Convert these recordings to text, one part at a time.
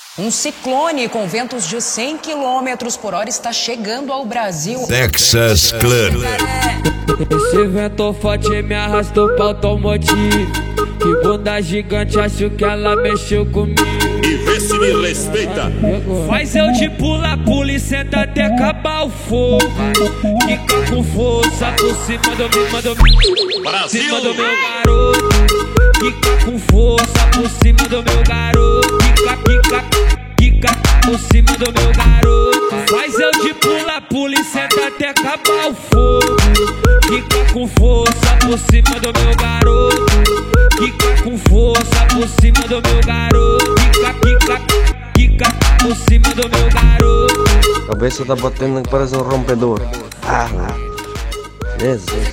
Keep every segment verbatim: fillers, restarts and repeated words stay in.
Um ciclone com ventos de cem quilômetros por hora está chegando ao Brasil. Texas Club. Esse vento forte me arrastou pra automotivo. Que bunda gigante, acho que ela mexeu comigo. E vê se me respeita. Faz eu de pula, pula e senta até acabar o fogo. Fica com força por cima do meu, manda Brasil. cima do meu garoto. Fica com força por cima do meu garoto. Fica, fica, fica por cima do meu garoto. Faz eu de pula, pula e senta até acabar o fogo. Fica com força por cima do meu garoto. Fica com força por cima do meu garoto. Fica, fica, fica por cima do meu garoto. Cabeça tá batendo que parece um rompedor. Ah, Jesus.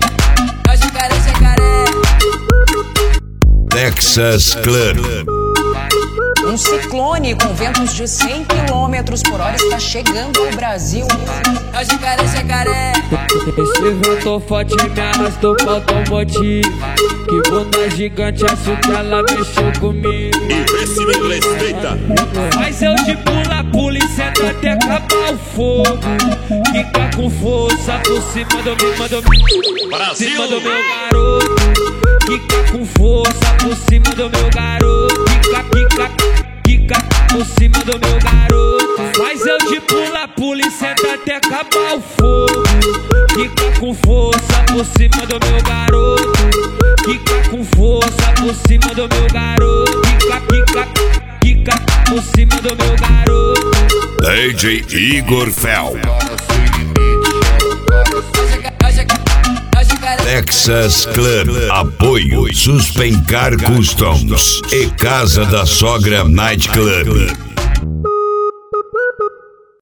Texas Club. Um ciclone com ventos de cem quilômetros por hora está chegando ao Brasil. Jacaré, jacaré. Esse vento forte me arrastou pra automotivo. Que bunda gigante, acho que ela mexeu comigo. E vê se me respeita. Faz eu de pula, pula e senta até acabar o fogo. Fica com força por cima do meu, manda Brasil. cima do meu garoto. Fica com força por cima do meu garoto. Fica, fica, fica por cima do meu garoto. Faz eu de pula, pula e senta até acabar o fogo. Fica com força por cima do meu garoto. Fica com força por cima do meu garoto. Fica, fica, fica por cima do meu garoto. D J Igor Fel. Texas Club. Apoio Suspencar Customs e Casa da Sogra Night Club.